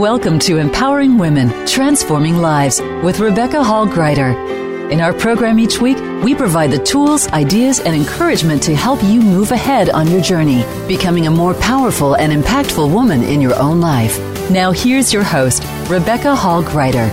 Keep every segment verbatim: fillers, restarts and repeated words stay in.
Welcome to Empowering Women, Transforming Lives with Rebecca Hall Greider. In our program each week, we provide the tools, ideas, and encouragement to help you move ahead on your journey, becoming a more powerful and impactful woman in your own life. Now here's your host, Rebecca Hall Greider.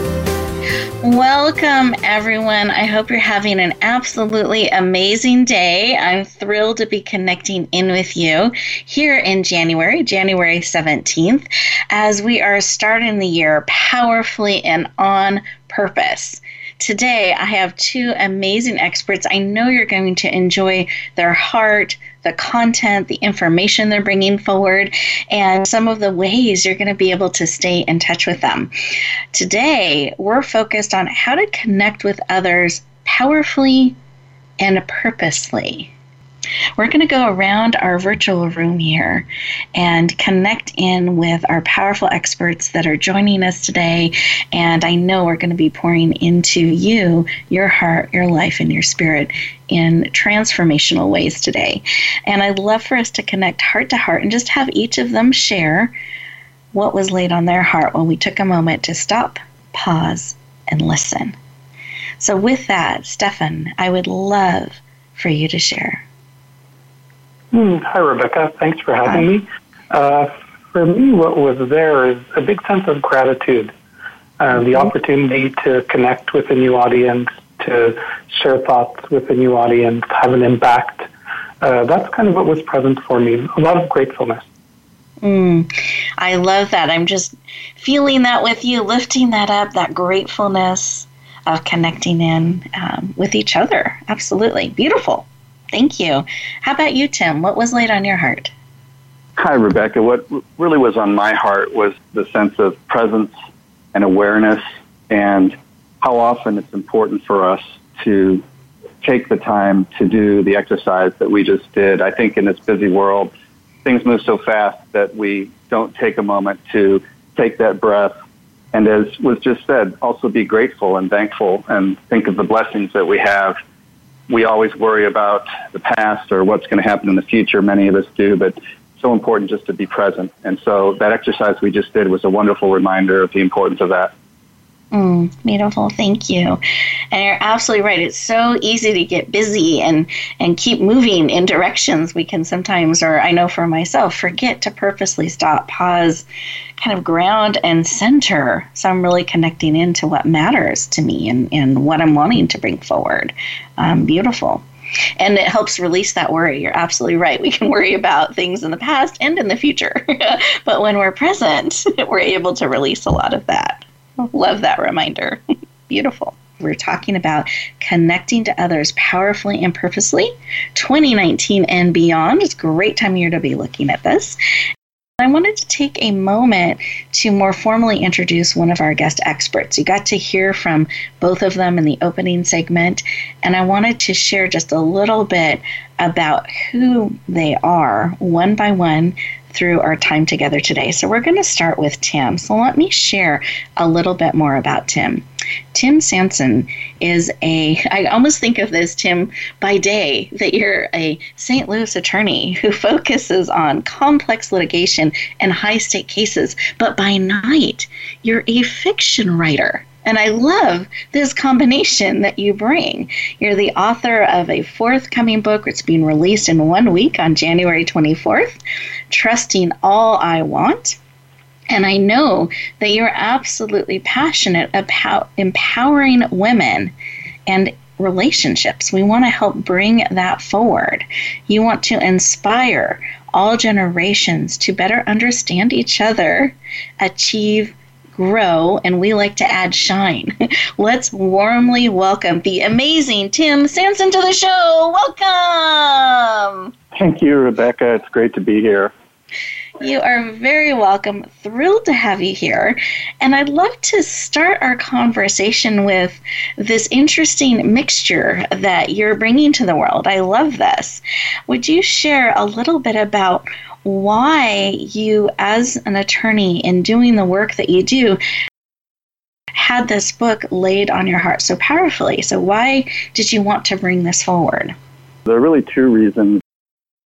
Welcome, everyone. I hope you're having an absolutely amazing day. I'm thrilled to be connecting in with you here in January, January seventeenth, as we are starting the year powerfully and on purpose. Today, I have two amazing experts. I know you're going to enjoy their heart, the content, the information they're bringing forward, and some of the ways you're going to be able to stay in touch with them. Today, we're focused on how to connect with others powerfully and purposely. We're going to go around our virtual room here and connect in with our powerful experts that are joining us today. And I know we're going to be pouring into you, your heart, your life, and your spirit in transformational ways today. And I'd love for us to connect heart to heart and just have each of them share what was laid on their heart when we took a moment to stop, pause, and listen. So with that, Stefan, I would love for you to share. Mm, hi, Rebecca. Thanks for having me. Uh, for me, what was there is a big sense of gratitude, uh, mm-hmm. the opportunity to connect with a new audience, to share thoughts with a new audience, have an impact. Uh, that's kind of what was present for me, a lot of gratefulness. Mm, I love that. I'm just feeling that with you, lifting that up, that gratefulness of connecting in um, with each other. Absolutely. Beautiful. Thank you. How about you, Tim? What was laid on your heart? Hi, Rebecca. What really was on my heart was the sense of presence and awareness and how often it's important for us to take the time to do the exercise that we just did. I think in this busy world, things move so fast that we don't take a moment to take that breath. And as was just said, also be grateful and thankful and think of the blessings that we have. We always worry about the past or what's going to happen in the future. Many of us do, but it's so important just to be present. And so that exercise we just did was a wonderful reminder of the importance of that. Mm, beautiful. Thank you. And you're absolutely right. It's so easy to get busy and, and keep moving in directions we can sometimes, or I know for myself, forget to purposely stop, pause, kind of ground and center. So I'm really connecting into what matters to me and, and what I'm wanting to bring forward. Um, beautiful. And it helps release that worry. You're absolutely right. We can worry about things in the past and in the future. But when we're present, we're able to release a lot of that. Love that reminder. Beautiful. We're talking about connecting to others powerfully and purposely, twenty nineteen and beyond. It's a great time of year to be looking at this. I wanted to take a moment to more formally introduce one of our guest experts. You got to hear from both of them in the opening segment, and I wanted to share just a little bit about who they are, one by one, through our time together today. So we're going to start with Tim. So let me share a little bit more about Tim. Tim Sanson is a, I almost think of this, Tim, by day, that you're a Saint Louis attorney who focuses on complex litigation and high-stake cases, but by night, you're a fiction writer. And I love this combination that you bring. You're the author of a forthcoming book. It's being released in one week on January twenty-fourth, Trusting All I Want. And I know that you're absolutely passionate about empowering women and relationships. We want to help bring that forward. You want to inspire all generations to better understand each other, achieve, grow, and we like to add shine. Let's warmly welcome the amazing Tim Sanson to the show. Welcome. Thank you, Rebecca. It's great to be here. You are very welcome. Thrilled to have you here. And I'd love to start our conversation with this interesting mixture that you're bringing to the world. I love this. Would you share a little bit about why you, as an attorney, in doing the work that you do, had this book laid on your heart so powerfully? So why did you want to bring this forward? There are really two reasons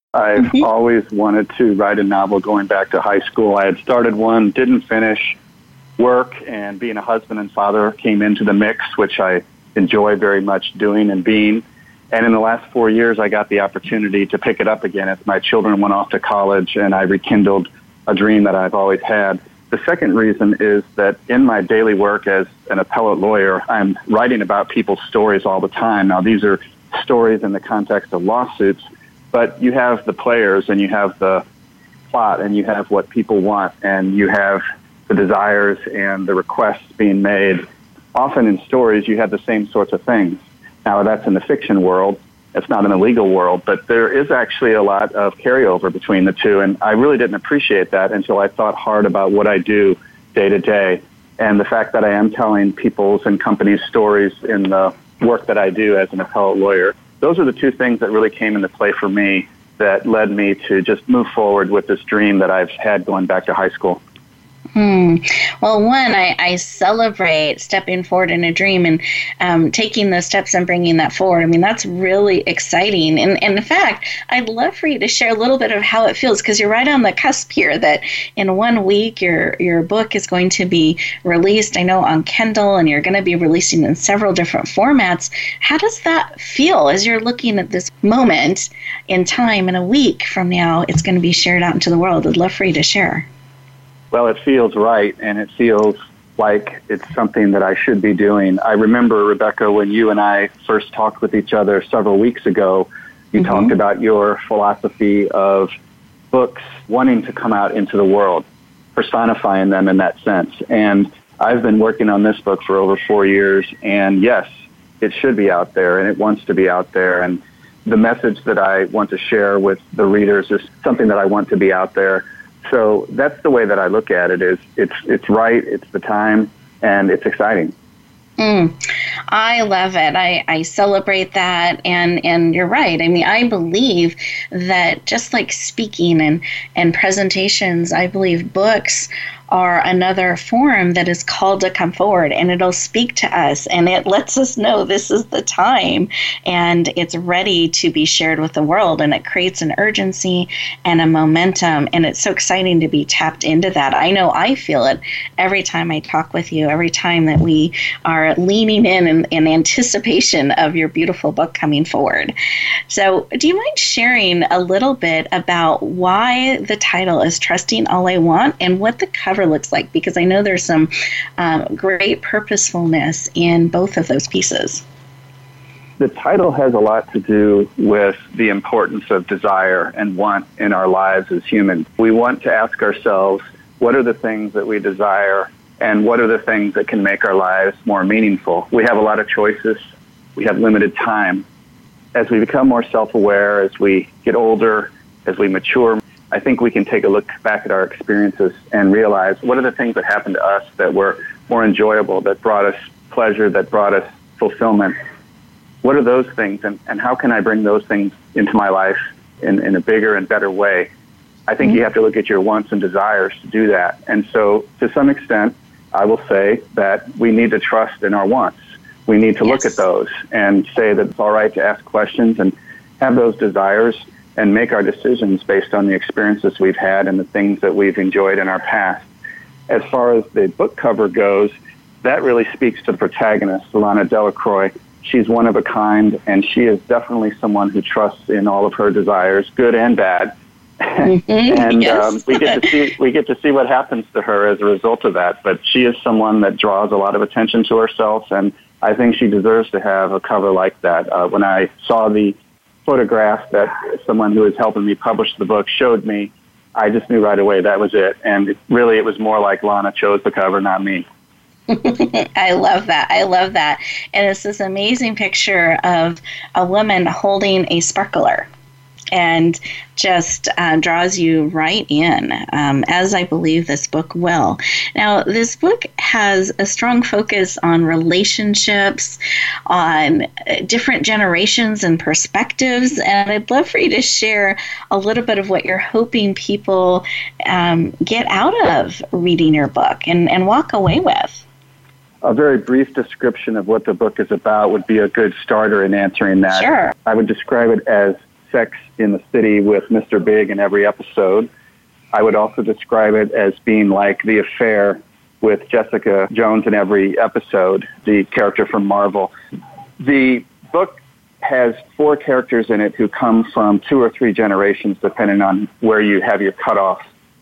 I've Mm-hmm. always wanted to write a novel going back to high school. I had started one, didn't finish. Work and being a husband and father came into the mix, which I enjoy very much doing and being. And in the last four years, I got the opportunity to pick it up again as my children went off to college, and I rekindled a dream that I've always had. The second reason is that in my daily work as an appellate lawyer, I'm writing about people's stories all the time. Now, these are stories in the context of lawsuits, but you have the players and you have the plot and you have what people want and you have the desires and the requests being made. Often in stories, you have the same sorts of things. Now, that's in the fiction world. It's not in the legal world, but there is actually a lot of carryover between the two, and I really didn't appreciate that until I thought hard about what I do day to day, and the fact that I am telling people's and companies' stories in the work that I do as an appellate lawyer. Those are the two things that really came into play for me that led me to just move forward with this dream that I've had going back to high school. Hmm. Well, one, I, I celebrate stepping forward in a dream and um, taking those steps and bringing that forward. I mean, that's really exciting. And, and in fact, I'd love for you to share a little bit of how it feels, because you're right on the cusp here that in one week your your book is going to be released, I know, on Kindle, and you're going to be releasing in several different formats. How does that feel as you're looking at this moment in time, in a week from now, it's going to be shared out into the world? I'd love for you to share. Well, it feels right, and it feels like it's something that I should be doing. I remember, Rebecca, when you and I first talked with each other several weeks ago, you mm-hmm. talked about your philosophy of books wanting to come out into the world, personifying them in that sense. And I've been working on this book for over four years, and yes, it should be out there, and it wants to be out there. And the message that I want to share with the readers is something that I want to be out there. So that's the way that I look at it. Is it's it's right, it's the time, and it's exciting. Mm, I love it. I, I celebrate that, and, and you're right. I mean, I believe that just like speaking and, and presentations, I believe books are another form that is called to come forward, and it'll speak to us, and it lets us know this is the time, and it's ready to be shared with the world, and it creates an urgency and a momentum, and it's so exciting to be tapped into that. I know I feel it every time I talk with you, every time that we are leaning in, in in anticipation of your beautiful book coming forward. So do you mind sharing a little bit about why the title is Trusting All I Want and what the cover looks like? Because I know there's some um, great purposefulness in both of those pieces. The title has a lot to do with the importance of desire and want in our lives as humans. We want to ask ourselves, what are the things that we desire, and what are the things that can make our lives more meaningful? We have a lot of choices. We have limited time. As we become more self-aware, as we get older, as we mature, I think we can take a look back at our experiences and realize what are the things that happened to us that were more enjoyable, that brought us pleasure, that brought us fulfillment. What are those things, and, and how can I bring those things into my life in, in a bigger and better way? I think mm-hmm. you have to look at your wants and desires to do that. And so, to some extent, I will say that we need to trust in our wants. We need to yes. look at those and say that it's all right to ask questions and have those desires and make our decisions based on the experiences we've had and the things that we've enjoyed in our past. As far as the book cover goes, that really speaks to the protagonist, Lana Delacroix. She's one of a kind, and she is definitely someone who trusts in all of her desires, good and bad. Mm-hmm. and yes. um, we get to see we get to see what happens to her as a result of that. But she is someone that draws a lot of attention to herself, and I think she deserves to have a cover like that. Uh, when I saw the photograph that someone who was helping me publish the book showed me, I just knew right away that was it. And it, really, it was more like Lana chose the cover, not me. I love that. I love that. And it's this amazing picture of a woman holding a sparkler, and just uh, draws you right in, um, as I believe this book will. Now, this book has a strong focus on relationships, on different generations and perspectives, and I'd love for you to share a little bit of what you're hoping people um, get out of reading your book and, and walk away with. A very brief description of what the book is about would be a good starter in answering that. Sure. I would describe it as Sex in the City with Mister Big in every episode. I would also describe it as being like The Affair with Jessica Jones in every episode, the character from Marvel. The book has four characters in it who come from two or three generations, depending on where you have your cutoffs.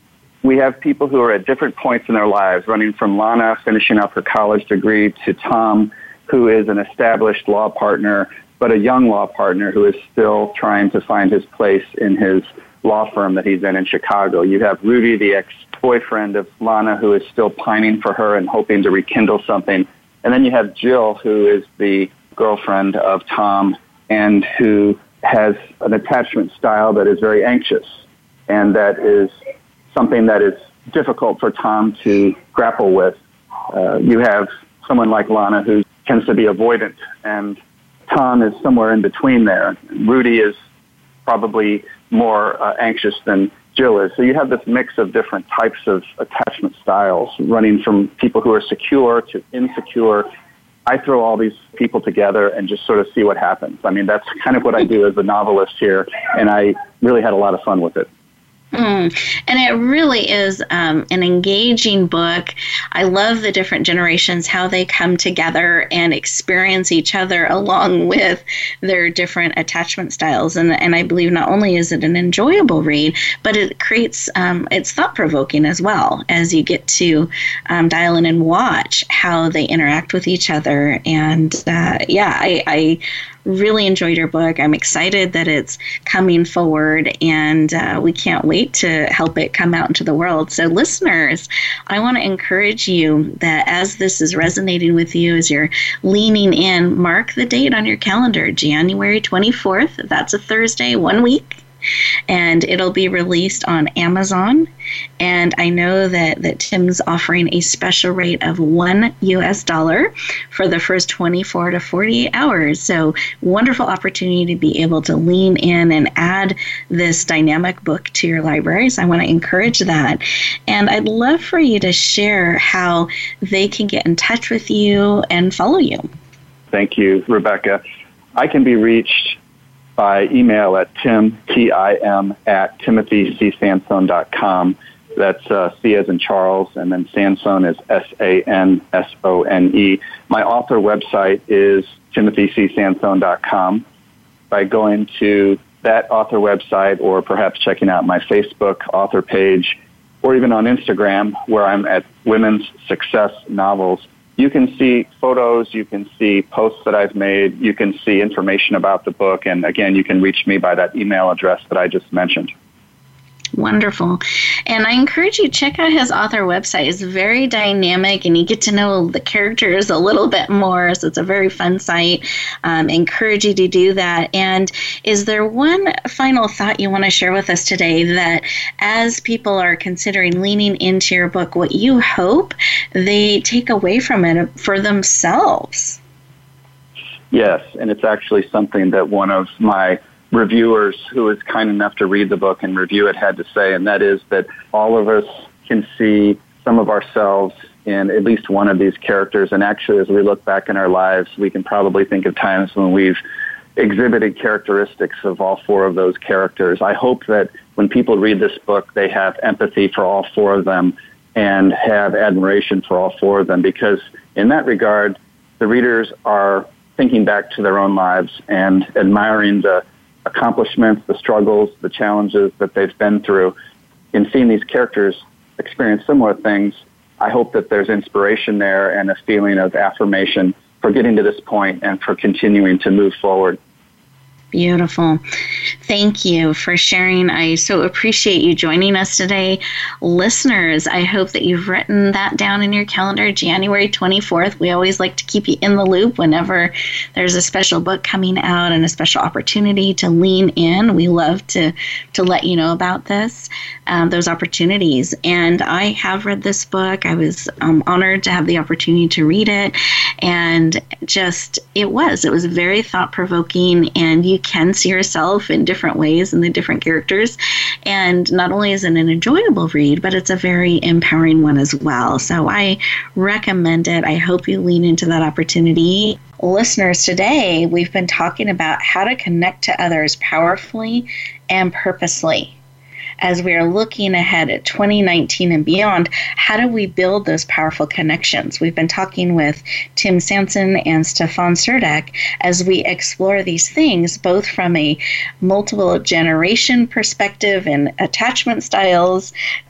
We have people who are at different points in their lives, running from Lana finishing up her college degree to Tom, who is an established law partner, but a young law partner who is still trying to find his place in his law firm that he's in in Chicago. You have Rudy, the ex-boyfriend of Lana, who is still pining for her and hoping to rekindle something. And then you have Jill, who is the girlfriend of Tom and who has an attachment style that is very anxious, and that is something that is difficult for Tom to grapple with. Uh, you have someone like Lana who tends to be avoidant, and Tom is somewhere in between there. Rudy is probably more uh, anxious than Jill is. So you have this mix of different types of attachment styles, running from people who are secure to insecure. I throw all these people together and just sort of see what happens. I mean, that's kind of what I do as a novelist here, and I really had a lot of fun with it. Mm. And it really is um, an engaging book. I love the different generations, how they come together and experience each other along with their different attachment styles. And and I believe not only is it an enjoyable read, but it creates, um, it's thought-provoking as well, as you get to um, dial in and watch how they interact with each other. And uh, yeah, I, I really enjoyed your book. I'm excited that it's coming forward, and uh, we can't wait to help it come out into the world. So listeners, I want to encourage you that as this is resonating with you, as you're leaning in, mark the date on your calendar, January twenty-fourth. That's a Thursday, one week. And it'll be released on Amazon. And I know that, that Tim's offering a special rate of one U S dollar for the first twenty-four to forty-eight hours. So wonderful opportunity to be able to lean in and add this dynamic book to your library. So I want to encourage that. And I'd love for you to share how they can get in touch with you and follow you. Thank you, Rebecca. I can be reached by email at tim, T I M, at timothy c sansone dot com. That's uh, C as in Charles, and then Sansone is S A N S O N E. My author website is timothy c sansone dot com. By going to that author website, or perhaps checking out my Facebook author page, or even on Instagram, where I'm at Women's Success Novels, you can see photos, you can see posts that I've made, you can see information about the book, and again, you can reach me by that email address that I just mentioned. Wonderful. And I encourage you to check out his author website. It's very dynamic, and you get to know the characters a little bit more, so it's a very fun site. Um, encourage you to do that. And is there one final thought you want to share with us today, that as people are considering leaning into your book, what you hope they take away from it for themselves? Yes, and it's actually something that one of my reviewers who was kind enough to read the book and review it had to say, and that is that all of us can see some of ourselves in at least one of these characters. And actually, as we look back in our lives, we can probably think of times when we've exhibited characteristics of all four of those characters. I hope that when people read this book, they have empathy for all four of them and have admiration for all four of them, because in that regard, the readers are thinking back to their own lives and admiring the accomplishments, the struggles, the challenges that they've been through. In seeing these characters experience similar things, I hope that there's inspiration there and a feeling of affirmation for getting to this point and for continuing to move forward. Beautiful. Thank you for sharing. I so appreciate you joining us today. Listeners, I hope that you've written that down in your calendar, January twenty-fourth. We always like to keep you in the loop whenever there's a special book coming out and a special opportunity to lean in. We love to, to let you know about this, um, those opportunities. And I have read this book. I was um, honored to have the opportunity to read it. And just, it was, it was very thought-provoking, and you can see yourself in different ways in the different characters. And not only is it an enjoyable read, but it's a very empowering one as well. So I recommend it. I hope you lean into that opportunity. Listeners, today we've been talking about how to connect to others powerfully and purposely. As we are looking ahead at twenty nineteen and beyond, how do we build those powerful connections? We've been talking with Tim Sampson and Stefan Serdek as we explore these things, both from a multiple generation perspective and attachment styles.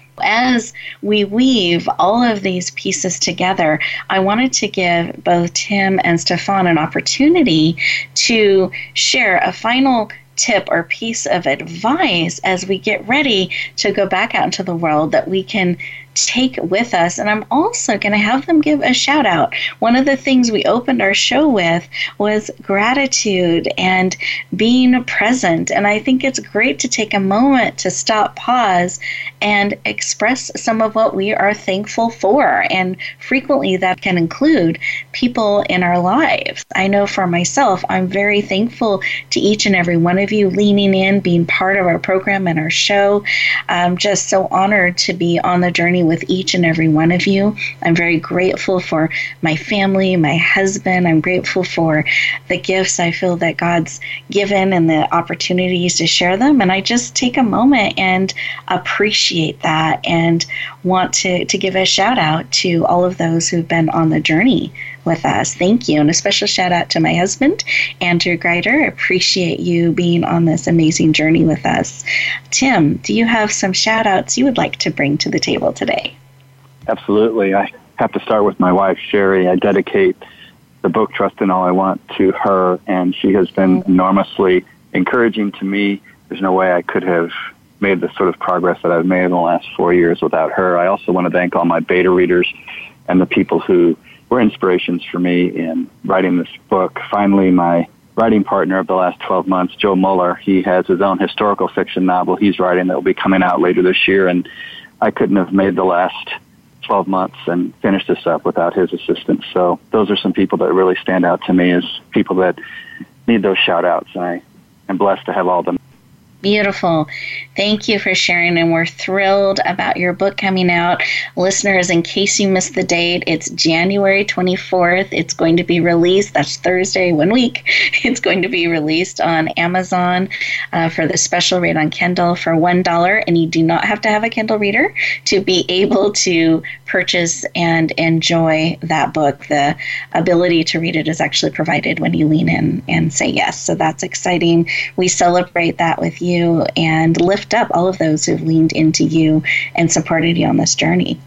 As we weave all of these pieces together, I wanted to give both Tim and Stefan an opportunity to share a final tip or piece of advice as we get ready to go back out into the world that we can take with us. And I'm also going to have them give a shout out. One of the things we opened our show with was gratitude and being present. And I think it's great to take a moment to stop, pause, and express some of what we are thankful for. And frequently that can include people in our lives. I know for myself, I'm very thankful to each and every one of you leaning in, being part of our program and our show. I'm just so honored to be on the journey with each and every one of you. I'm very grateful for my family, my husband. I'm grateful for the gifts I feel that God's given and the opportunities to share them. And I just take a moment and appreciate that and want to, to give a shout out to all of those who've been on the journey with us. Thank you. And a special shout out to my husband, Andrew Greider. I appreciate you being on this amazing journey with us. Tim, do you have some shout outs you would like to bring to the table today? Absolutely. I have to start with my wife, Sherry. I dedicate the book, Trust in All I Want, to her, and she has been enormously encouraging to me. There's no way I could have made the sort of progress that I've made in the last four years without her. I also want to thank all my beta readers and the people who were inspirations for me in writing this book. Finally, my writing partner of the last twelve months, Joe Muller, he has his own historical fiction novel he's writing that will be coming out later this year, and I couldn't have made the last twelve months and finished this up without his assistance. So those are some people that really stand out to me as people that need those shout-outs, and I am blessed to have all of them. Beautiful. Thank you for sharing, and we're thrilled about your book coming out. Listeners, in case you missed the date, it's January twenty-fourth. It's going to be released. That's Thursday, one week. It's going to be released on Amazon uh, for the special rate on Kindle for one dollar, and you do not have to have a Kindle reader to be able to purchase and enjoy that book. The ability to read it is actually provided when you lean in and say yes. So that's exciting. We celebrate that with you and lift up all of those who've leaned into you and supported you on this journey.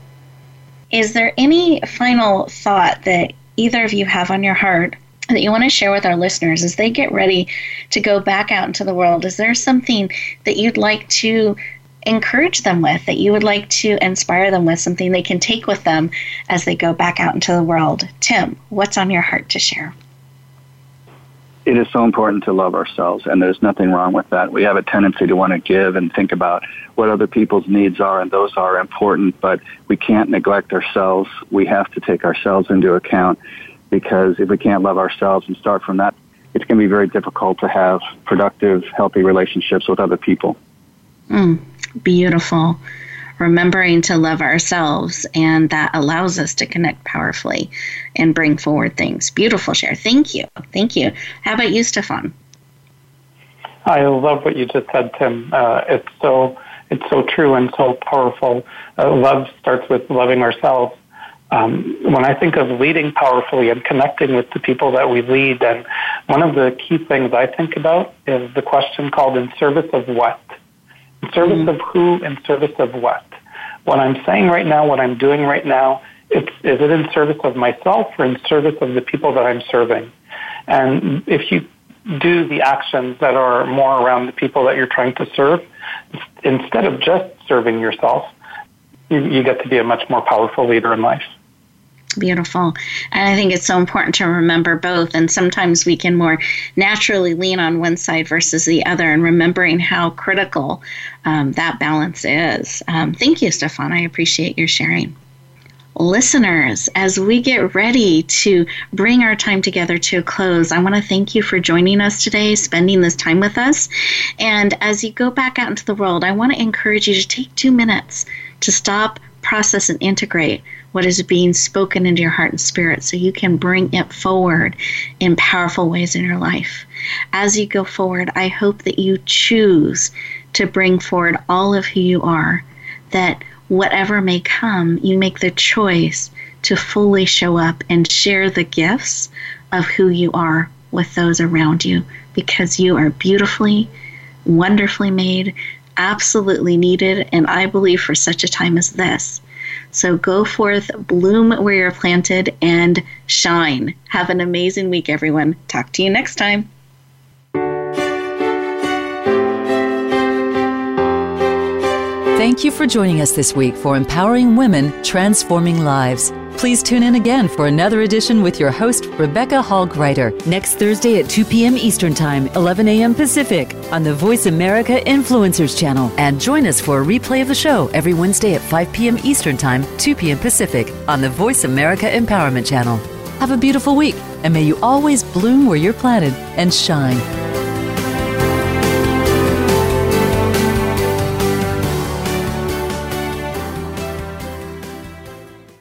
Is there any final thought that either of you have on your heart that you want to share with our listeners as they get ready to go back out into the world? Is there something that you'd like to encourage them with, that you would like to inspire them with, something they can take with them as they go back out into the world? Tim, what's on your heart to share? It is so important to love ourselves, and there's nothing wrong with that. We have a tendency to want to give and think about what other people's needs are, and those are important, but we can't neglect ourselves. We have to take ourselves into account, because if we can't love ourselves and start from that, it's going to be very difficult to have productive, healthy relationships with other people. Mm, beautiful. Remembering to love ourselves, and that allows us to connect powerfully and bring forward things. Beautiful share. Thank you. Thank you. How about you, Stefan? I love what you just said, Tim. Uh, it's so it's so true and so powerful. Uh, love starts with loving ourselves. Um, when I think of leading powerfully and connecting with the people that we lead, and one of the key things I think about is the question called in service of what? In service mm-hmm. of who, in service of what? What I'm saying right now, what I'm doing right now, it's, is it in service of myself or in service of the people that I'm serving? And if you do the actions that are more around the people that you're trying to serve, instead of just serving yourself, you, you get to be a much more powerful leader in life. Beautiful. And I think it's so important to remember both. And sometimes we can more naturally lean on one side versus the other, and remembering how critical um, that balance is. Um, thank you, Stefan. I appreciate your sharing. Listeners, as we get ready to bring our time together to a close, I want to thank you for joining us today, spending this time with us. And as you go back out into the world, I want to encourage you to take two minutes to stop, process and integrate what is being spoken into your heart and spirit so you can bring it forward in powerful ways in your life. As you go forward, I hope that you choose to bring forward all of who you are, that whatever may come, you make the choice to fully show up and share the gifts of who you are with those around you, because you are beautifully, wonderfully made, absolutely needed, and I believe for such a time as this. So go forth, bloom where you're planted, and shine. Have an amazing week, everyone. Talk to you next time. Thank you for joining us this week for Empowering Women, Transforming Lives. Please tune in again for another edition with your host, Rebecca Hall-Gruyter, next Thursday at two p.m. Eastern Time, eleven a.m. Pacific, on the Voice America Influencers Channel. And join us for a replay of the show every Wednesday at five p.m. Eastern Time, two p.m. Pacific, on the Voice America Empowerment Channel. Have a beautiful week, and may you always bloom where you're planted and shine.